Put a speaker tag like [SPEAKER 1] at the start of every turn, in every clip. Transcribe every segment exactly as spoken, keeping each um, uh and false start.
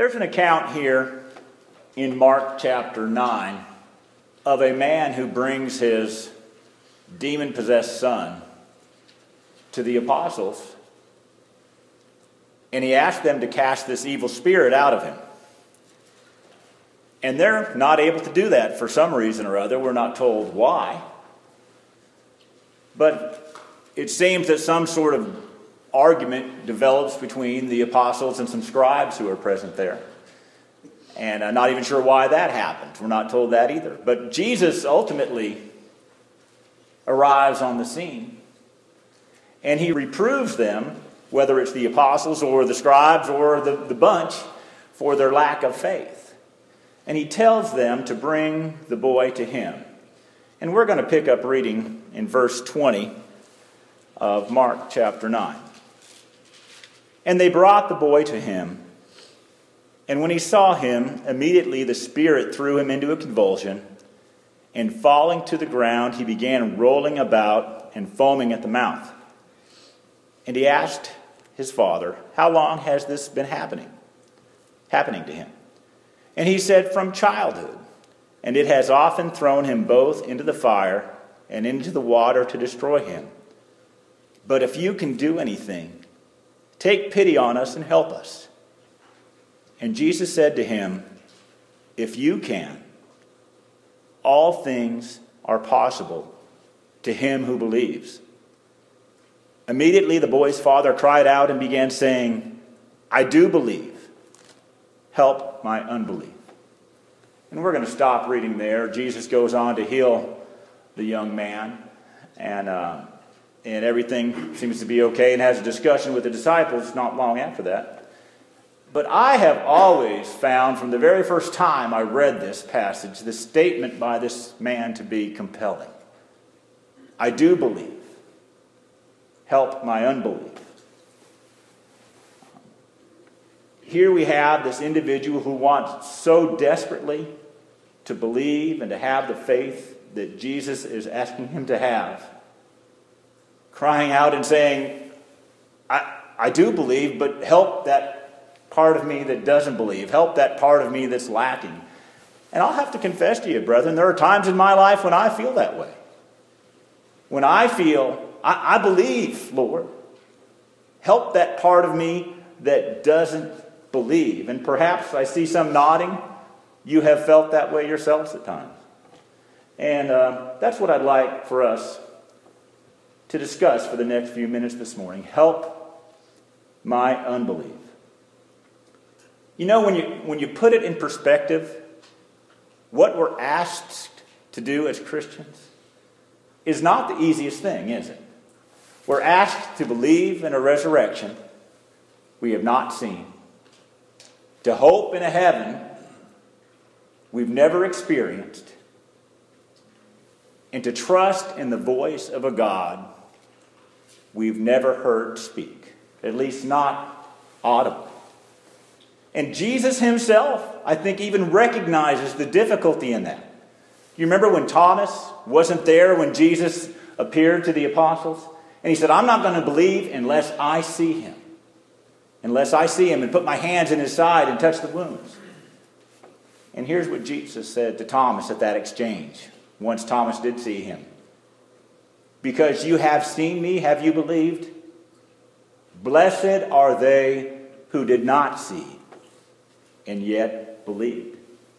[SPEAKER 1] There's an account here in Mark chapter nine of a man who brings his demon-possessed son to the apostles, and he asked them to cast this evil spirit out of him. And they're not able to do that for some reason or other. We're not told why. But it seems that some sort of argument develops between the apostles and some scribes who are present there. And I'm not even sure why that happened. We're not told that either. But Jesus ultimately arrives on the scene, and he reproves them, whether it's the apostles or the scribes or the, the bunch, for their lack of faith. And he tells them to bring the boy to him. And we're going to pick up reading in verse twenty of Mark chapter nine. And they brought the boy to him. And when he saw him, immediately the spirit threw him into a convulsion. And falling to the ground, he began rolling about and foaming at the mouth. And he asked his father, "How long has this been happening? Happening to him?" And he said, "From childhood. And it has often thrown him both into the fire and into the water to destroy him. But if you can do anything, take pity on us and help us." And Jesus said to him, "If you can, all things are possible to him who believes." Immediately the boy's father cried out and began saying, "I do believe. Help my unbelief." And we're going to stop reading there. Jesus goes on to heal the young man, and uh, and everything seems to be okay, and has a discussion with the disciples not long after that. But I have always found from the very first time I read this passage, this statement by this man to be compelling. I do believe. Help my unbelief. Here we have this individual who wants so desperately to believe and to have the faith that Jesus is asking him to have, crying out and saying, I, I do believe, but help that part of me that doesn't believe. Help that part of me that's lacking. And I'll have to confess to you, brethren, there are times in my life when I feel that way. When I feel, I, I believe, Lord. Help that part of me that doesn't believe. And perhaps I see some nodding. You have felt that way yourselves at times. And uh, that's what I'd like for us to discuss for the next few minutes this morning. Help my unbelief. You know, when you when you put it in perspective, what we're asked to do as Christians is not the easiest thing, is it? We're asked to believe in a resurrection we have not seen, to hope in a heaven we've never experienced, and to trust in the voice of a God we've never heard speak, at least not audibly. And Jesus himself, I think, even recognizes the difficulty in that. You remember when Thomas wasn't there when Jesus appeared to the apostles? And he said, "I'm not going to believe unless I see him. Unless I see him and put my hands in his side and touch the wounds." And here's what Jesus said to Thomas at that exchange, once Thomas did see him. "Because you have seen me, have you believed? Blessed are they who did not see and yet believed."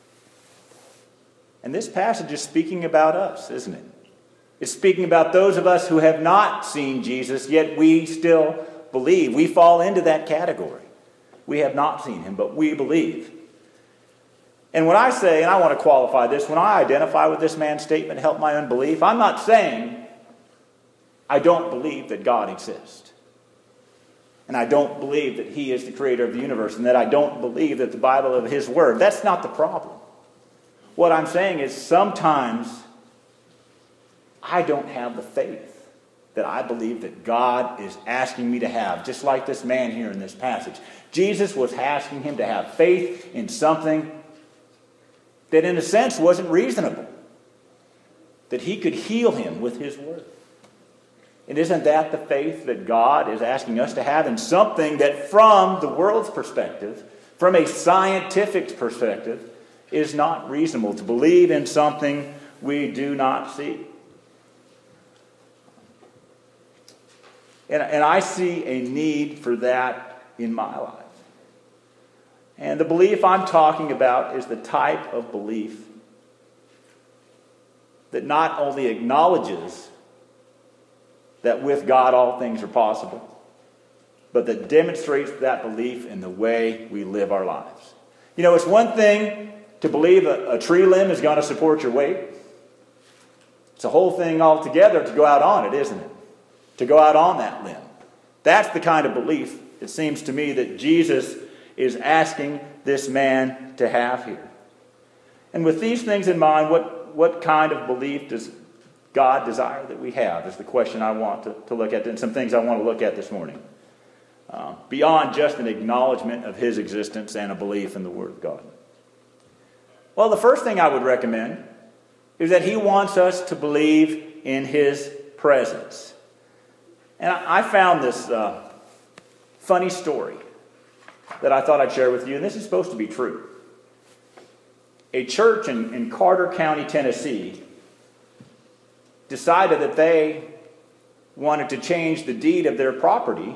[SPEAKER 1] And this passage is speaking about us, isn't it? It's speaking about those of us who have not seen Jesus, yet we still believe. We fall into that category. We have not seen him, but we believe. And when I say, and I want to qualify this, when I identify with this man's statement, "Help my unbelief," I'm not saying I don't believe that God exists. And I don't believe that he is the creator of the universe, and that I don't believe that the Bible is his word. That's not the problem. What I'm saying is sometimes I don't have the faith that I believe that God is asking me to have, just like this man here in this passage. Jesus was asking him to have faith in something that in a sense wasn't reasonable, that he could heal him with his word. And isn't that the faith that God is asking us to have in something that from the world's perspective, from a scientific perspective, is not reasonable to believe in something we do not see. And, and I see a need for that in my life. And the belief I'm talking about is the type of belief that not only acknowledges that with God all things are possible, but that demonstrates that belief in the way we live our lives. You know, it's one thing to believe a, a tree limb is going to support your weight. It's a whole thing altogether to go out on it, isn't it? To go out on that limb. That's the kind of belief, it seems to me, that Jesus is asking this man to have here. And with these things in mind, what, what kind of belief does God desire that we have is the question I want to, to look at, and some things I want to look at this morning. Uh, beyond just an acknowledgement of his existence and a belief in the Word of God. Well, the first thing I would recommend is that he wants us to believe in his presence. And I, I found this uh, funny story that I thought I'd share with you, and this is supposed to be true. A church in, in Carter County, Tennessee, decided that they wanted to change the deed of their property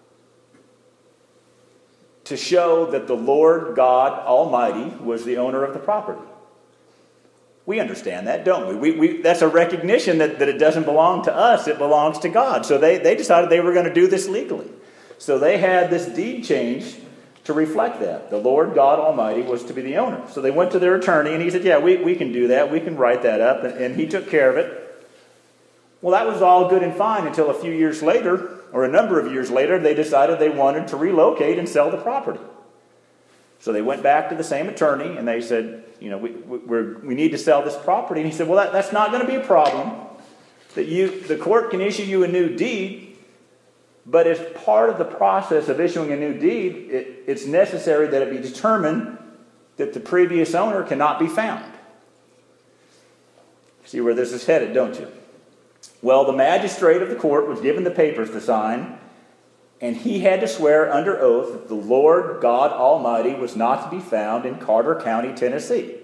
[SPEAKER 1] to show that the Lord God Almighty was the owner of the property. We understand that, don't we? we, we that's a recognition that, that it doesn't belong to us, it belongs to God. So they, they decided they were going to do this legally. So they had this deed changed to reflect that. The Lord God Almighty was to be the owner. So they went to their attorney and he said, yeah, we, we can do that. We can write that up. And, and he took care of it. Well, that was all good and fine until a few years later, or a number of years later, they decided they wanted to relocate and sell the property. So they went back to the same attorney and they said, you know, we we're, we need to sell this property. And he said, well, that, that's not going to be a problem. That you, the court can issue you a new deed, but as part of the process of issuing a new deed, it, it's necessary that it be determined that the previous owner cannot be found. See where this is headed, don't you? Well, the magistrate of the court was given the papers to sign, and he had to swear under oath that the Lord God Almighty was not to be found in Carter County, Tennessee.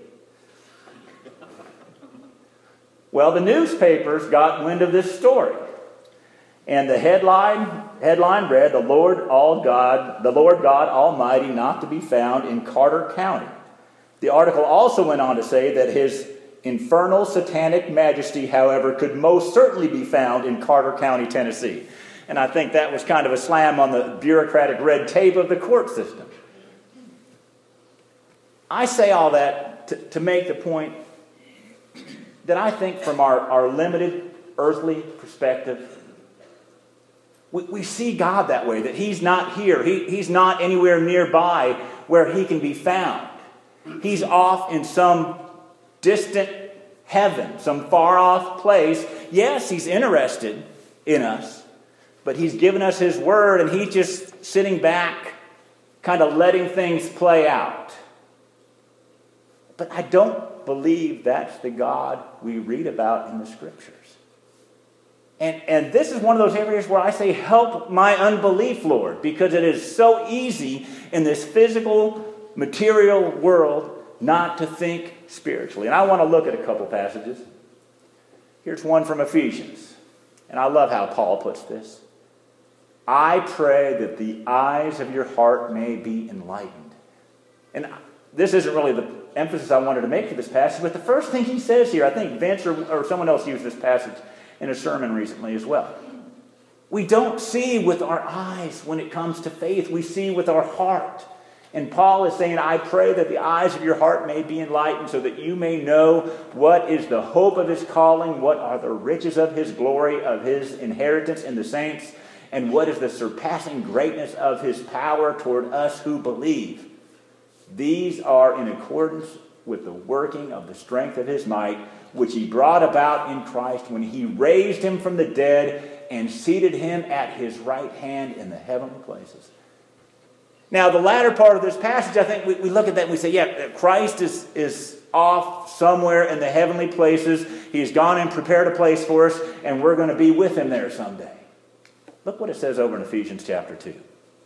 [SPEAKER 1] Well, the newspapers got wind of this story, and the headline headline read, "The Lord all God, the Lord God Almighty not to be found in Carter County." The article also went on to say that his infernal satanic majesty, however, could most certainly be found in Carter County, Tennessee. And I think that was kind of a slam on the bureaucratic red tape of the court system. I say all that to, to make the point that I think from our, our limited earthly perspective, we, we see God that way, that he's not here. He, he's not anywhere nearby where he can be found. He's off in some distant heaven, some far-off place. Yes, he's interested in us, but he's given us his word, and he's just sitting back, kind of letting things play out. But I don't believe that's the God we read about in the Scriptures. And, and this is one of those areas where I say, help my unbelief, Lord, because it is so easy in this physical, material world not to think spiritually. And I want to look at a couple passages. Here's one from Ephesians. And I love how Paul puts this. I pray that the eyes of your heart may be enlightened. And this isn't really the emphasis I wanted to make for this passage, but the first thing he says here, I think Vince or, or someone else used this passage in a sermon recently as well. We don't see with our eyes when it comes to faith. We see with our heart. And Paul is saying, I pray that the eyes of your heart may be enlightened so that you may know what is the hope of his calling, what are the riches of his glory, of his inheritance in the saints, and what is the surpassing greatness of his power toward us who believe. These are in accordance with the working of the strength of his might, which he brought about in Christ when he raised him from the dead and seated him at his right hand in the heavenly places. Now, the latter part of this passage, I think we, we look at that and we say, yeah, Christ is, is off somewhere in the heavenly places. He's gone and prepared a place for us, and we're going to be with him there someday. Look what it says over in Ephesians chapter two.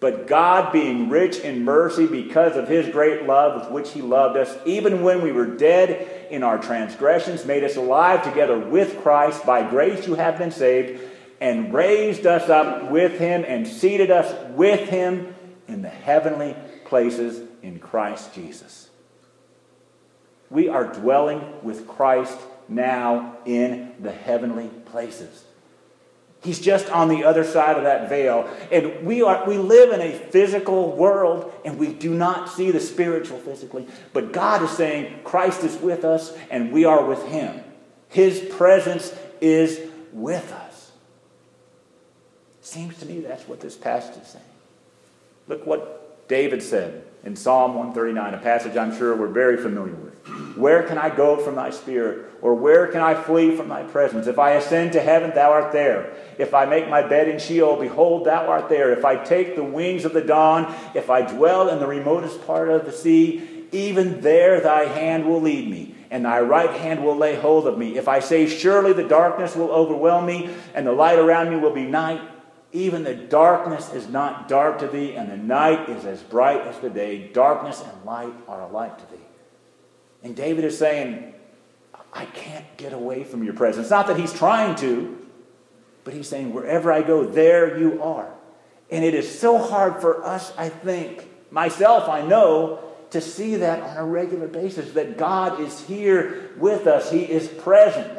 [SPEAKER 1] But God, being rich in mercy because of his great love with which he loved us, even when we were dead in our transgressions, made us alive together with Christ. By grace you have been saved, and raised us up with him and seated us with him in the heavenly places in Christ Jesus. We are dwelling with Christ now in the heavenly places. He's just on the other side of that veil. And we are we live in a physical world, and we do not see the spiritual physically. But God is saying Christ is with us, and we are with him. His presence is with us. Seems to me that's what this passage is saying. Look what David said in Psalm one thirty-nine, a passage I'm sure we're very familiar with. Where can I go from thy spirit? Or where can I flee from thy presence? If I ascend to heaven, thou art there. If I make my bed in Sheol, behold, thou art there. If I take the wings of the dawn, if I dwell in the remotest part of the sea, even there thy hand will lead me, and thy right hand will lay hold of me. If I say, surely the darkness will overwhelm me, and the light around me will be night, even the darkness is not dark to thee, and the night is as bright as the day. Darkness and light are alike to thee. And David is saying, I can't get away from your presence. Not that he's trying to, but he's saying, wherever I go, there you are. And it is so hard for us, I think, myself, I know, to see that on a regular basis, that God is here with us. He is present.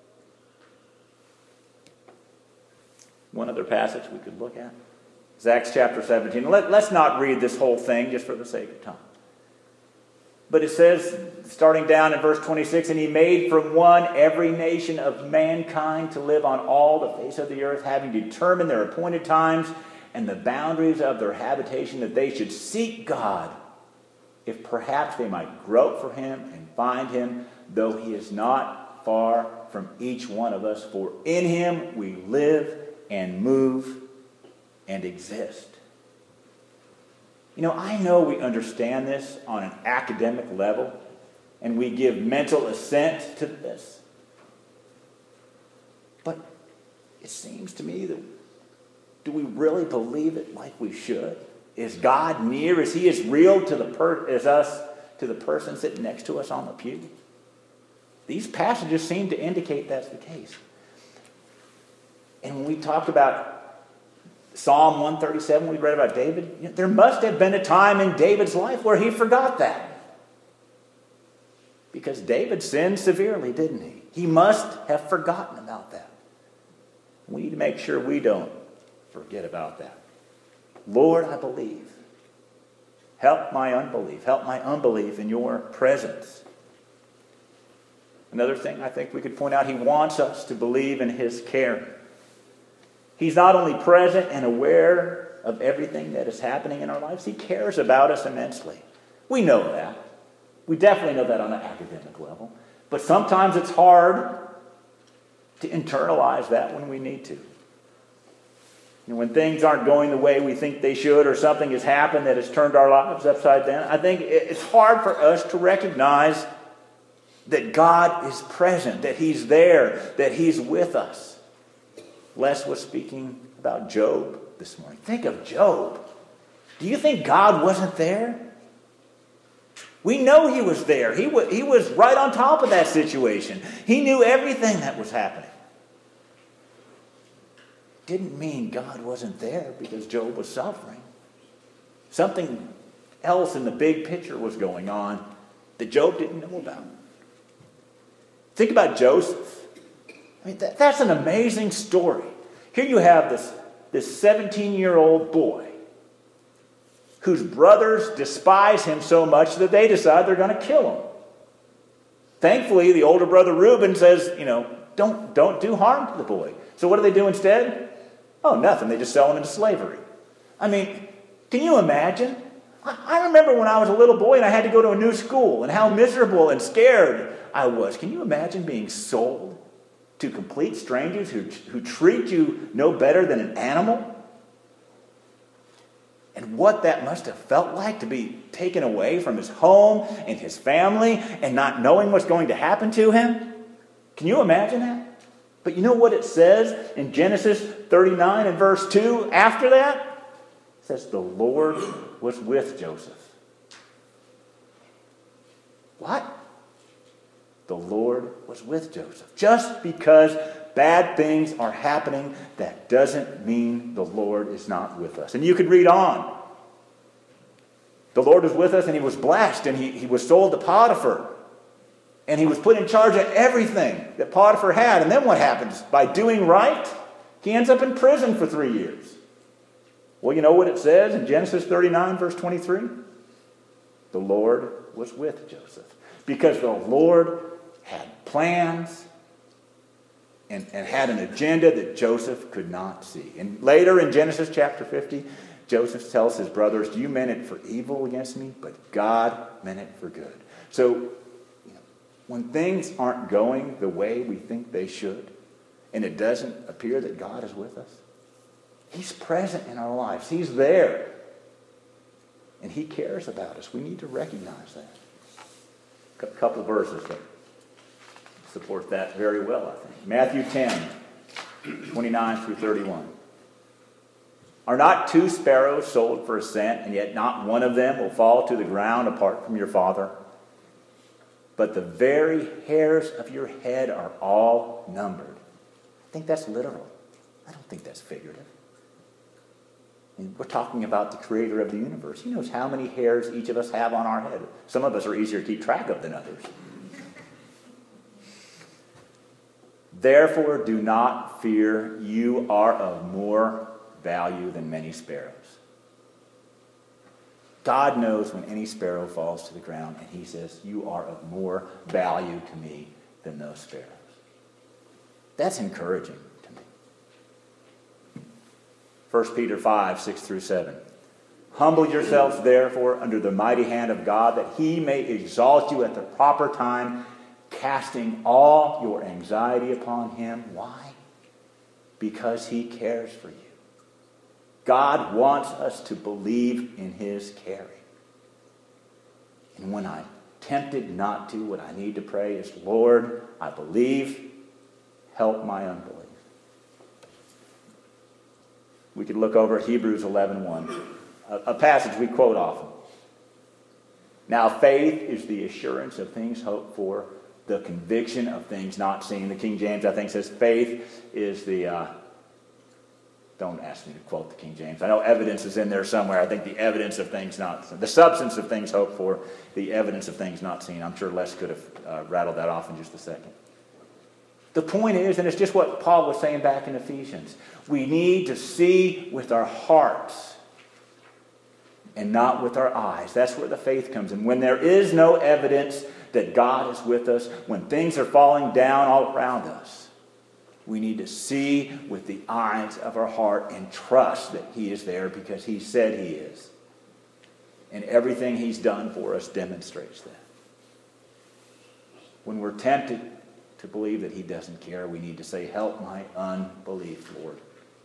[SPEAKER 1] One other passage we could look at is Acts chapter seventeen. Let, let's not read this whole thing just for the sake of time. But it says, starting down in verse twenty-six, and he made from one every nation of mankind to live on all the face of the earth, having determined their appointed times and the boundaries of their habitation, that they should seek God, if perhaps they might grope for him and find him, though he is not far from each one of us. For in him we live and move and exist. You know, I know we understand this on an academic level, and we give mental assent to this. But it seems to me that, do we really believe it like we should? Is God near? Is he as real to the per- as us to the person sitting next to us on the pew? These passages seem to indicate that's the case. And when we talked about Psalm one thirty-seven, we read about David, you know, there must have been a time in David's life where he forgot that. Because David sinned severely, didn't he? He must have forgotten about that. We need to make sure we don't forget about that. Lord, I believe. Help my unbelief. Help my unbelief in your presence. Another thing I think we could point out, he wants us to believe in his care. He's not only present and aware of everything that is happening in our lives, he cares about us immensely. We know that. We definitely know that on an academic level. But sometimes it's hard to internalize that when we need to. And when things aren't going the way we think they should, or something has happened that has turned our lives upside down, I think it's hard for us to recognize that God is present, that he's there, that he's with us. Les was speaking about Job this morning. Think of Job. Do you think God wasn't there? We know he was there. He was, he was right on top of that situation. He knew everything that was happening. Didn't mean God wasn't there because Job was suffering. Something else in the big picture was going on that Job didn't know about. Think about Joseph. I mean, that, that's an amazing story. Here you have this, this seventeen-year-old boy whose brothers despise him so much that they decide they're going to kill him. Thankfully, the older brother Reuben says, you know, don't, don't do harm to the boy. So what do they do instead? Oh, nothing. They just sell him into slavery. I mean, can you imagine? I, I remember when I was a little boy and I had to go to a new school and how miserable and scared I was. Can you imagine being sold to complete strangers who, who treat you no better than an animal? And what that must have felt like to be taken away from his home and his family and not knowing what's going to happen to him? Can you imagine that? But you know what it says in Genesis thirty-nine and verse two after that? It says the Lord was with Joseph. What? The Lord was with Joseph. Just because bad things are happening, that doesn't mean the Lord is not with us. And you could read on. The Lord was with us, and he was blessed, and he, he was sold to Potiphar. And he was put in charge of everything that Potiphar had. And then what happens? By doing right, he ends up in prison for three years. Well, you know what it says in Genesis thirty-nine, verse twenty-three? The Lord was with Joseph. Because the Lord had plans and, and had an agenda that Joseph could not see. And later in Genesis chapter fifty, Joseph tells his brothers, you meant it for evil against me, but God meant it for good. So, you know, when things aren't going the way we think they should, and it doesn't appear that God is with us, he's present in our lives. He's there. And he cares about us. We need to recognize that. A couple of verses that support that very well, I think. Matthew ten, twenty-nine through thirty-one. Are not two sparrows sold for a cent, and yet not one of them will fall to the ground apart from your Father? But the very hairs of your head are all numbered. I think that's literal. I don't think that's figurative. And we're talking about the creator of the universe. He knows how many hairs each of us have on our head. Some of us are easier to keep track of than others. Therefore, do not fear. You are of more value than many sparrows. God knows when any sparrow falls to the ground, and he says, you are of more value to me than those sparrows. That's encouraging to me. First Peter five, six through seven. Humble yourselves, therefore, under the mighty hand of God, that he may exalt you at the proper time, casting all your anxiety upon him. Why? Because he cares for you. God wants us to believe in his caring. And when I'm tempted not to, what I need to pray is, Lord, I believe, help my unbelief. We could look over at Hebrews eleven one, a, a passage we quote often. Now faith is the assurance of things hoped for, the conviction of things not seen. The King James, I think, says faith is the... Uh, Don't ask me to quote the King James. I know evidence is in there somewhere. I think the evidence of things not seen. The substance of things hoped for, the evidence of things not seen. I'm sure Les could have uh, rattled that off in just a second. The point is, and it's just what Paul was saying back in Ephesians, we need to see with our hearts and not with our eyes. That's where the faith comes in. When there is no evidence that God is with us, when things are falling down all around us, we need to see with the eyes of our heart and trust that he is there because he said he is. And everything he's done for us demonstrates that. When we're tempted to believe that he doesn't care, we need to say, help my unbelief, Lord.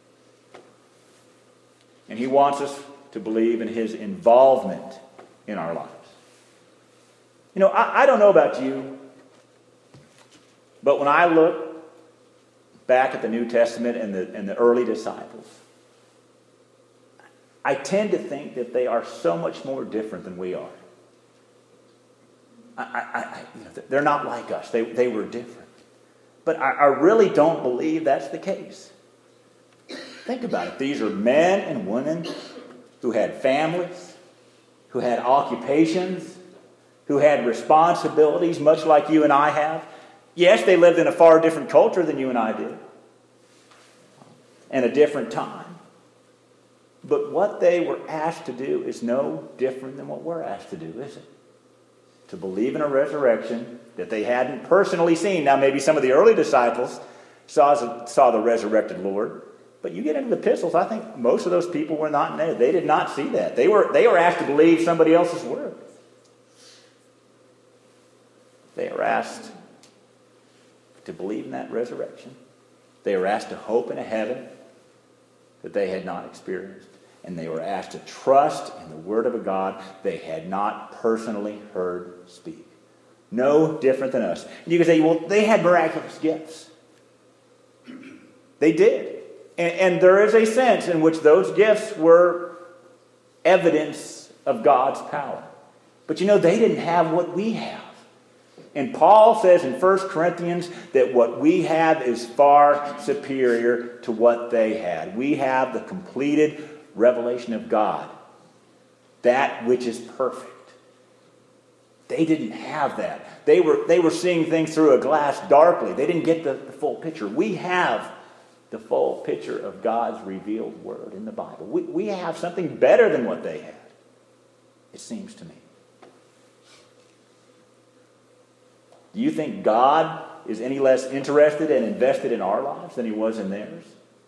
[SPEAKER 1] And he wants us to believe in his involvement in our lives. You know, I, I don't know about you, but when I look back at the New Testament and the, and the early disciples, I tend to think that they are so much more different than we are. I, I, I, you know, they're not like us. They, they were different. But I, I really don't believe that's the case. Think about it. These are men and women who had families, who had occupations, who had responsibilities, much like you and I have. Yes, they lived in a far different culture than you and I did, and a different time. But what they were asked to do is no different than what we're asked to do, is it? To believe in a resurrection that they hadn't personally seen. Now, maybe some of the early disciples saw, saw the resurrected Lord, but you get into the epistles, I think most of those people were not in there. They did not see that. They were, they were asked to believe somebody else's word. They were asked to believe in that resurrection. They were asked to hope in a heaven that they had not experienced. And they were asked to trust in the word of a God they had not personally heard speak. No different than us. And you can say, well, they had miraculous gifts. They did. And, and there is a sense in which those gifts were evidence of God's power. But you know, they didn't have what we have. And Paul says in First Corinthians that what we have is far superior to what they had. We have the completed revelation of God, that which is perfect. They didn't have that. They were, they were seeing things through a glass darkly. They didn't get the, the full picture. We have the full picture of God's revealed word in the Bible. We, we have something better than what they had, it seems to me. Do you think God is any less interested and invested in our lives than he was in theirs?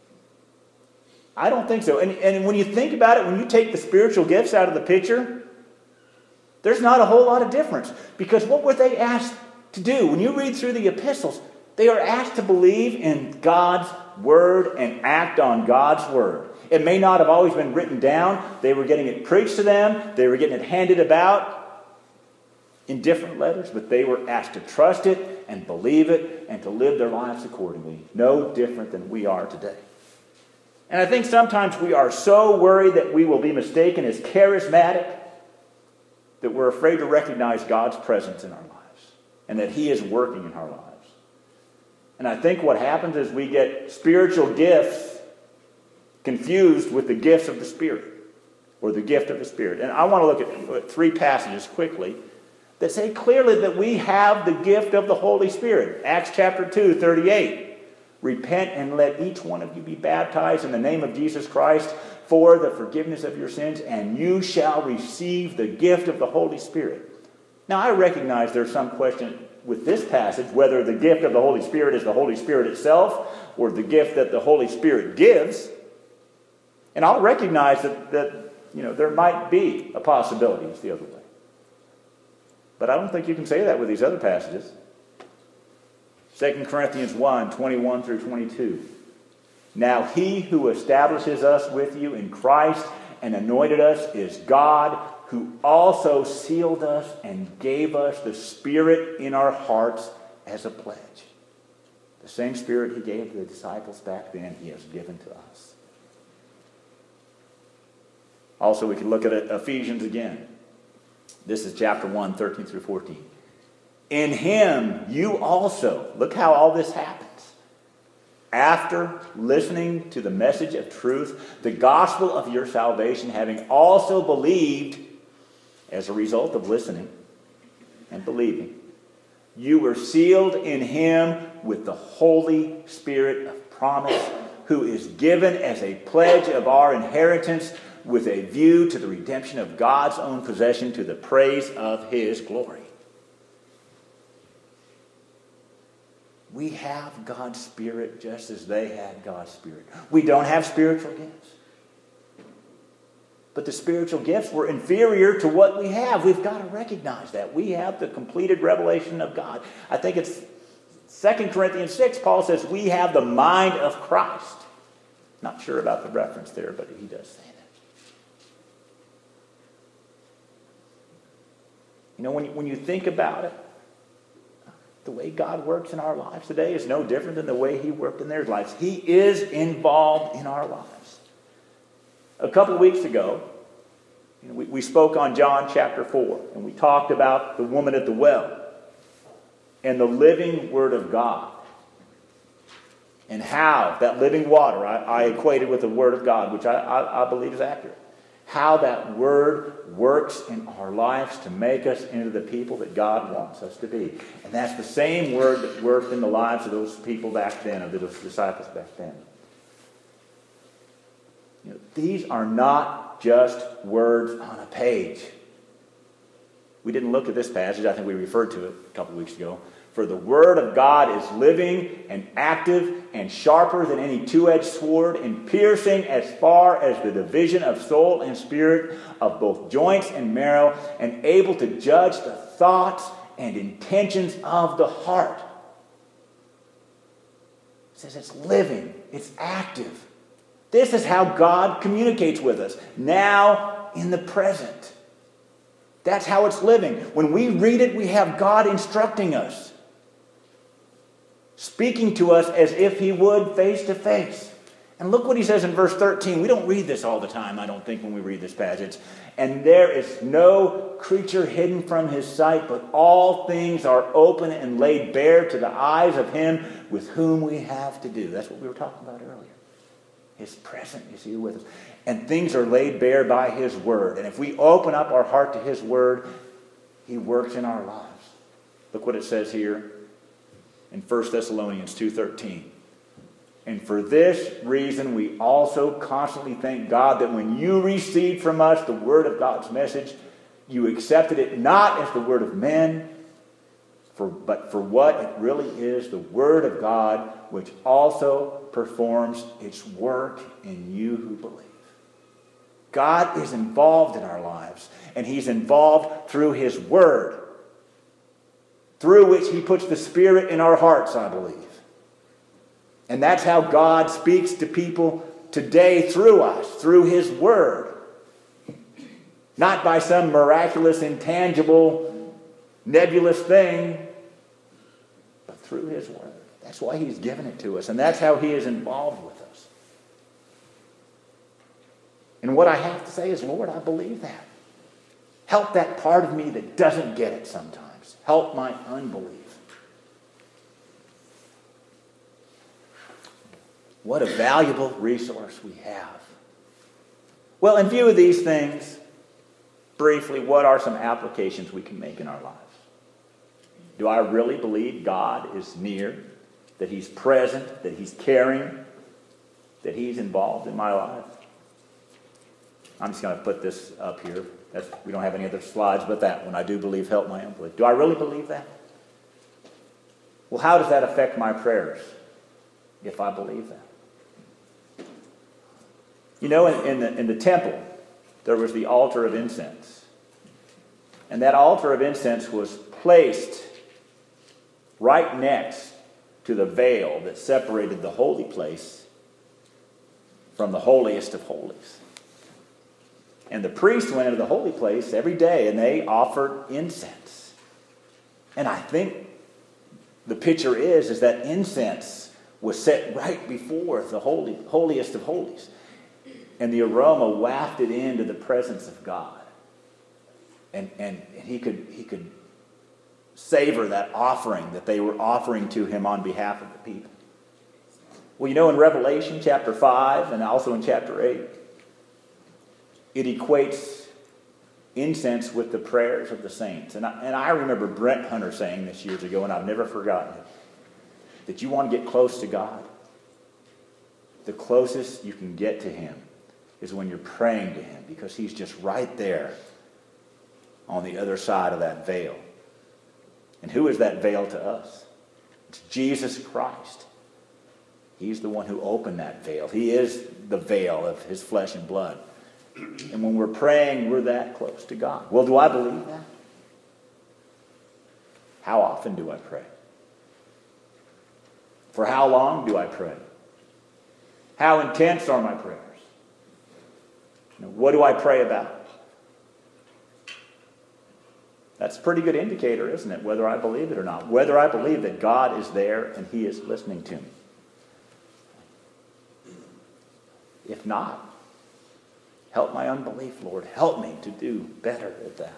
[SPEAKER 1] I don't think so. And, and when you think about it, when you take the spiritual gifts out of the picture, there's not a whole lot of difference. Because what were they asked to do? When you read through the epistles, they are asked to believe in God's word and act on God's word. It may not have always been written down. They were getting it preached to them. They were getting it handed about in different letters, but they were asked to trust it and believe it and to live their lives accordingly. No different than we are today. And I think sometimes we are so worried that we will be mistaken as charismatic that we're afraid to recognize God's presence in our lives and that he is working in our lives. And I think what happens is we get spiritual gifts confused with the gifts of the Spirit, or the gift of the Spirit. And I want to look at three passages quickly that say clearly that we have the gift of the Holy Spirit. Acts chapter two, thirty-eight. Repent and let each one of you be baptized in the name of Jesus Christ for the forgiveness of your sins, and you shall receive the gift of the Holy Spirit. Now, I recognize there's some question with this passage whether the gift of the Holy Spirit is the Holy Spirit itself or the gift that the Holy Spirit gives. And I'll recognize that, that you know, there might be a possibility it's the other way. But I don't think you can say that with these other passages. Second Corinthians one, twenty-one through twenty-two. Now he who establishes us with you in Christ and anointed us is God, who also sealed us and gave us the Spirit in our hearts as a pledge. The same Spirit he gave to the disciples back then, he has given to us. Also, we can look at Ephesians again. This is chapter one, thirteen through fourteen. In him you also, look how all this happens. After listening to the message of truth, the gospel of your salvation, having also believed, as a result of listening and believing, you were sealed in him with the Holy Spirit of promise, who is given as a pledge of our inheritance, with a view to the redemption of God's own possession, to the praise of his glory. We have God's Spirit just as they had God's Spirit. We don't have spiritual gifts. But the spiritual gifts were inferior to what we have. We've got to recognize that. We have the completed revelation of God. I think it's Second Corinthians six, Paul says, we have the mind of Christ. Not sure about the reference there, but he does say that. You know, when you, when you think about it, the way God works in our lives today is no different than the way he worked in their lives. He is involved in our lives. A couple of weeks ago, you know, we, we spoke on John chapter four, and we talked about the woman at the well and the living Word of God, and how that living water I, I equated with the Word of God, which I, I, I believe is accurate. How that Word works in our lives to make us into the people that God wants us to be. And that's the same Word that worked in the lives of those people back then, of those disciples back then. You know, these are not just words on a page. We didn't look at this passage. I think we referred to it a couple of weeks ago. For the Word of God is living and active and sharper than any two-edged sword, and piercing as far as the division of soul and spirit, of both joints and marrow, and able to judge the thoughts and intentions of the heart. It says it's living, it's active. This is how God communicates with us, now in the present. That's how it's living. When we read it, we have God instructing us, speaking to us as if he would face to face. And look what he says in verse thirteen. We don't read this all the time, I don't think, when we read this passage. And there is no creature hidden from his sight, but all things are open and laid bare to the eyes of him with whom we have to do. That's what we were talking about earlier. His presence is here with us. And things are laid bare by his word. And if we open up our heart to his word, he works in our lives. Look what it says here in First Thessalonians two thirteen. And for this reason, we also constantly thank God that when you received from us the word of God's message, you accepted it not as the word of men, for, but for what it really is, the word of God, which also performs its work in you who believe. God is involved in our lives, and he's involved through his word, through which he puts the Spirit in our hearts, I believe. And that's how God speaks to people today through us, through his word. Not by some miraculous, intangible, nebulous thing, but through his word. That's why he's given it to us, and that's how he is involved with us. And what I have to say is, Lord, I believe that. Help that part of me that doesn't get it sometimes. Help my unbelief. What a valuable resource we have. Well, in view of these things, briefly, what are some applications we can make in our lives? Do I really believe God is near, that he's present, that he's caring, that he's involved in my life? I'm just going to put this up here. That's, we don't have any other slides but that one. I do believe, help my unbelief. Do I really believe that? Well, how does that affect my prayers if I believe that? You know, in, in, the, in the temple, there was the altar of incense. And that altar of incense was placed right next to the veil that separated the holy place from the holiest of holies. And the priest went into the holy place every day and they offered incense. And I think the picture is, is that incense was set right before the holy, holiest of holies. And the aroma wafted into the presence of God. And, and, and he could, he could savor that offering that they were offering to him on behalf of the people. Well, you know, in Revelation chapter five and also in chapter eight, it equates incense with the prayers of the saints. And I, and I remember Brent Hunter saying this years ago, and I've never forgotten it, that you want to get close to God. The closest you can get to him is when you're praying to him, because he's just right there on the other side of that veil. And who is that veil to us? It's Jesus Christ. He's the one who opened that veil. He is the veil of his flesh and blood. And when we're praying, we're that close to God. Well, do I believe that? How often do I pray? For how long do I pray? How intense are my prayers? You know, what do I pray about? That's a pretty good indicator, isn't it? Whether I believe it or not. Whether I believe that God is there and he is listening to me. If not, help my unbelief, Lord. Help me to do better at that.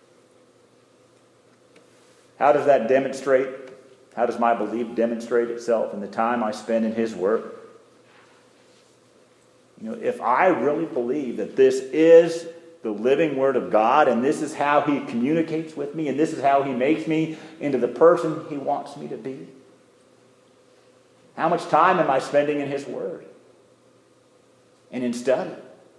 [SPEAKER 1] How does that demonstrate? How does my belief demonstrate itself in the time I spend in his work? You know, if I really believe that this is the living word of God, and this is how he communicates with me, and this is how he makes me into the person he wants me to be, how much time am I spending in his word and in study?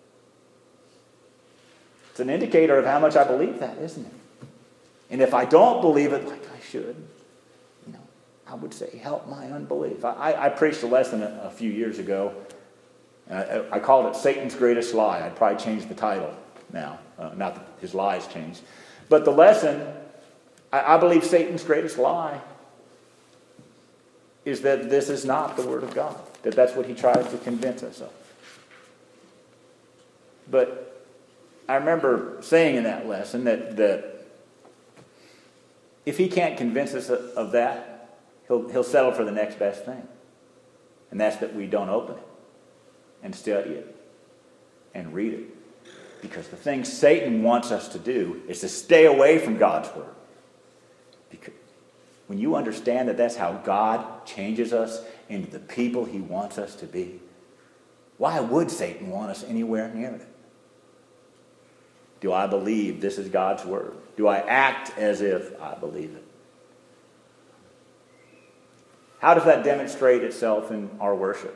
[SPEAKER 1] It's an indicator of how much I believe that, isn't it? And if I don't believe it like I should, you know, I would say, help my unbelief. I, I preached a lesson a, a few years ago. Uh, I called it Satan's Greatest Lie. I'd probably change the title now. Uh, not that his lies changed. But the lesson, I, I believe Satan's greatest lie is that this is not the Word of God. That that's what he tries to convince us of. But I remember saying in that lesson that, that if he can't convince us of, of that, he'll, he'll settle for the next best thing. And that's that we don't open it. and study it and read it. Because the thing Satan wants us to do is to stay away from God's word. Because when you understand that that's how God changes us into the people he wants us to be, why would Satan want us anywhere near it? Do I believe this is God's word? Do I act as if I believe it? How does that demonstrate itself in our worship?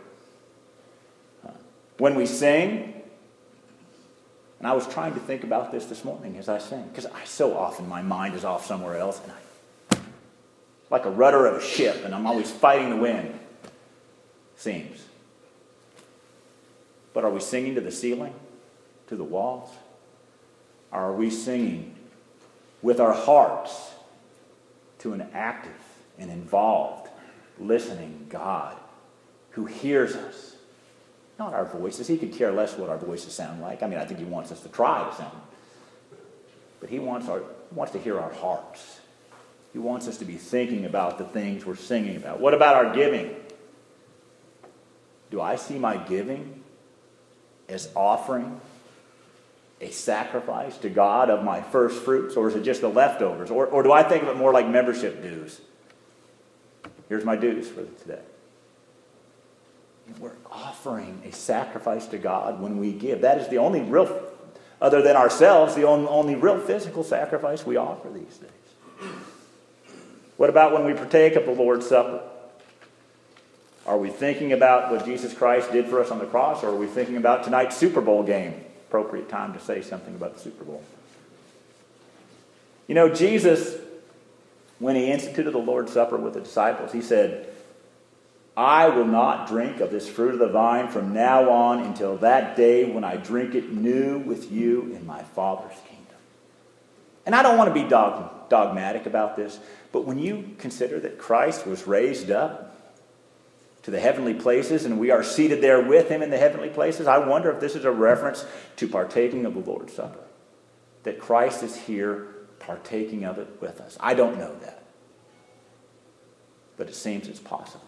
[SPEAKER 1] When we sing, and I was trying to think about this this morning as I sing, because I so often, my mind is off somewhere else, and I, like a rudder of a ship, and I'm always fighting the wind, seems. But are we singing to the ceiling, to the walls? Or are we singing with our hearts to an active and involved, listening God who hears us? Not our voices. He could care less what our voices sound like. I mean, I think he wants us to try to sound. But he wants, our, he wants to hear our hearts. He wants us to be thinking about the things we're singing about. What about our giving? Do I see my giving as offering a sacrifice to God of my first fruits? Or is it just the leftovers? Or, or do I think of it more like membership dues? Here's my dues for today. We're offering a sacrifice to God when we give. That is the only real, other than ourselves, the only, only real physical sacrifice we offer these days. What about when we partake of the Lord's Supper? Are we thinking about what Jesus Christ did for us on the cross, or are we thinking about tonight's Super Bowl game? Appropriate time to say something about the Super Bowl. You know, Jesus, when he instituted the Lord's Supper with the disciples, he said, I will not drink of this fruit of the vine from now on until that day when I drink it new with you in my Father's kingdom. And I don't want to be dog, dogmatic about this, but when you consider that Christ was raised up to the heavenly places and we are seated there with him in the heavenly places, I wonder if this is a reference to partaking of the Lord's Supper. That Christ is here partaking of it with us. I don't know that. But it seems it's possible.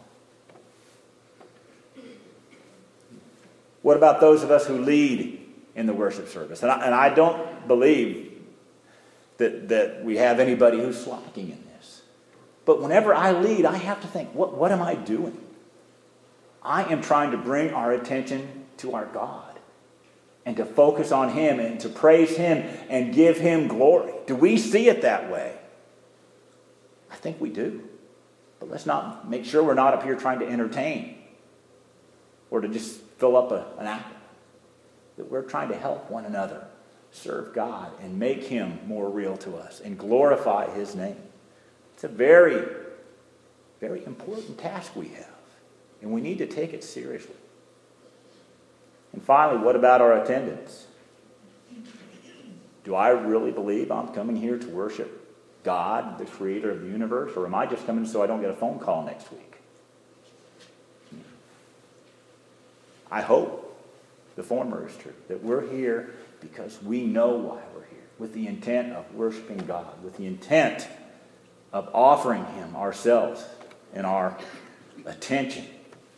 [SPEAKER 1] What about those of us who lead in the worship service? And I, and I don't believe that, that we have anybody who's slacking in this. But whenever I lead, I have to think, what, what am I doing? I am trying to bring our attention to our God and to focus on him and to praise him and give him glory. Do we see it that way? I think we do. But let's not make sure we're not up here trying to entertain or to just fill up a, an apple. That we're trying to help one another serve God and make him more real to us and glorify his name. It's a very, very important task we have. And we need to take it seriously. And finally, what about our attendance? Do I really believe I'm coming here to worship God, the creator of the universe? Or am I just coming so I don't get a phone call next week? I hope the former is true. That we're here because we know why we're here. With the intent of worshiping God. With the intent of offering him ourselves and our attention.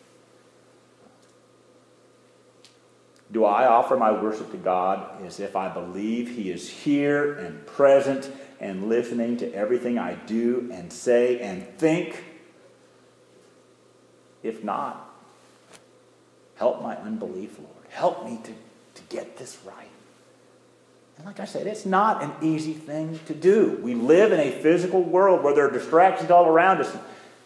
[SPEAKER 1] Do I offer my worship to God as if I believe he is here and present and listening to everything I do and say and think? If not, help my unbelief, Lord. Help me to, to get this right. And like I said, it's not an easy thing to do. We live in a physical world where there are distractions all around us.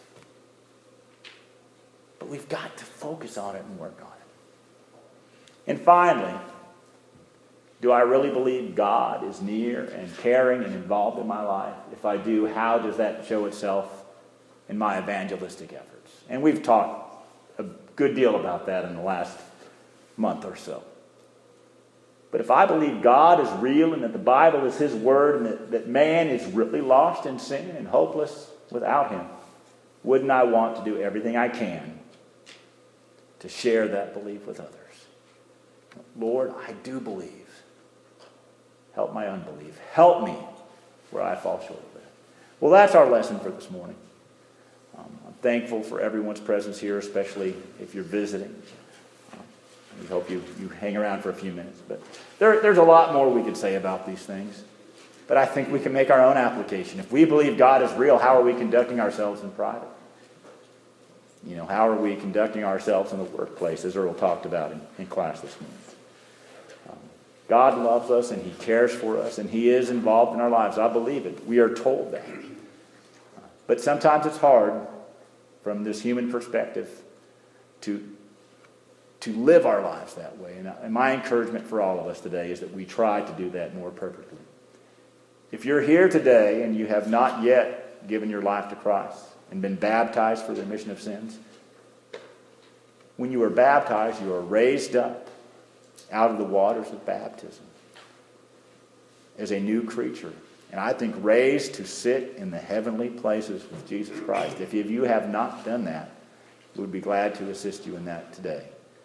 [SPEAKER 1] But we've got to focus on it and work on it. And finally, do I really believe God is near and caring and involved in my life? If I do, how does that show itself in my evangelistic efforts? And we've talked a good deal about that in the last month or so. But if I believe God is real and that the Bible is his word and that, that man is really lost in sin and hopeless without him, wouldn't I want to do everything I can to share that belief with others? Lord, I do believe. Help my unbelief. Help me where I fall short of it. Well, that's our lesson for this morning. Um, I'm thankful for everyone's presence here, especially if you're visiting. Um, We hope you, you hang around for a few minutes. But there, there's a lot more we could say about these things. But I think we can make our own application. If we believe God is real, how are we conducting ourselves in private? You know, how are we conducting ourselves in the workplace, as Earl talked about in, in class this morning? Um, God loves us, and he cares for us, and he is involved in our lives. I believe it. We are told that. But sometimes it's hard from this human perspective to, to live our lives that way. And, and my encouragement for all of us today is that we try to do that more perfectly. If you're here today and you have not yet given your life to Christ and been baptized for the remission of sins, when you are baptized, you are raised up out of the waters of baptism as a new creature. And I think raised to sit in the heavenly places with Jesus Christ. If you have not done that, we would be glad to assist you in that today.